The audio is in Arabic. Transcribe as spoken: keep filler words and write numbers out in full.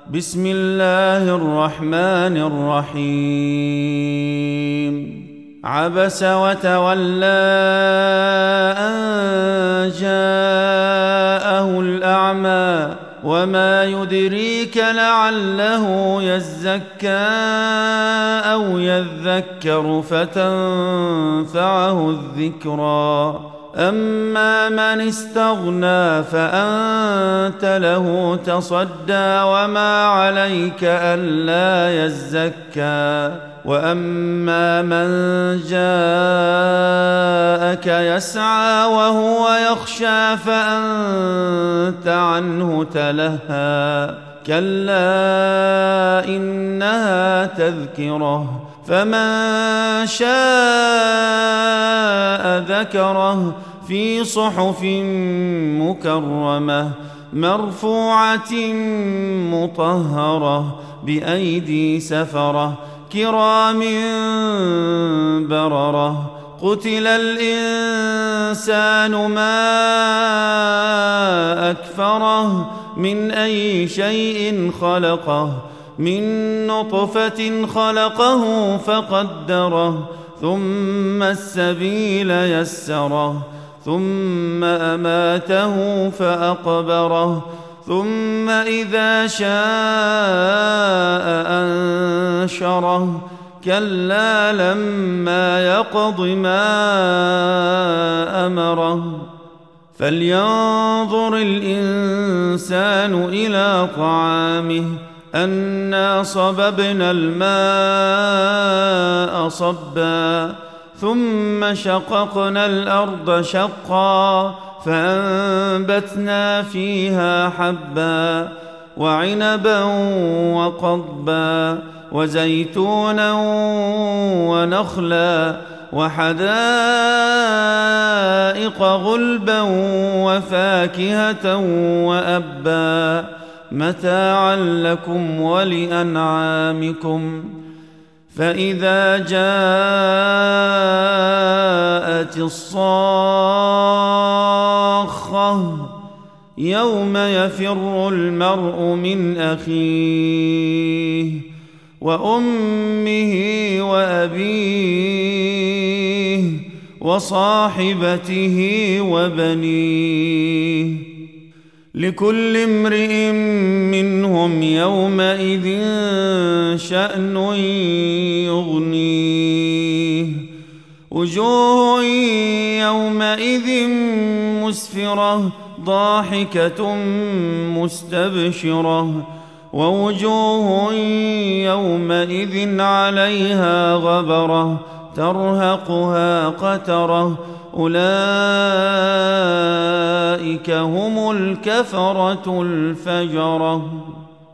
بسم الله الرحمن الرحيم عبس وتولى أن جاءه الأعمى وما يدريك لعله يزكى أو يذكر فتنفعه الذكرى أما من استغنى فأنت له تصدى وما عليك ألا يزكى وأما من جاءك يسعى وهو يخشى فأنت عنه تلهى كلا إنها تذكرة فمن شاء ذكره في صحف مكرمة مرفوعة مطهرة بأيدي سفرة كرام بررة قتل الإنسان ما أكفره من أي شيء خلقه من نطفة خلقه فقدره ثم السبيل يسره ثم أماته فأقبره ثم إذا شاء أنشره كلا لما يقض ما أمره فلينظر الإنسان إلى طعامه أنا صببنا الماء صبا ثم شققنا الأرض شقا فأنبتنا فيها حبا وعنبا وقضبا وزيتونا ونخلا وحدائق غلبا وفاكهة وأبا متاعا لكم ولأنعامكم فإذا جاءت الصاخة يوم يفر المرء من أخيه وأمه وأبيه وصاحبته وبنيه لكل امرئ منهم يومئذ شأن يغنيه وجوه يومئذ مسفرة ضاحكة مستبشرة ووجوه يومئذ عليها غبرة ترهقها قترة أولئك هم الكفرة الفجرة.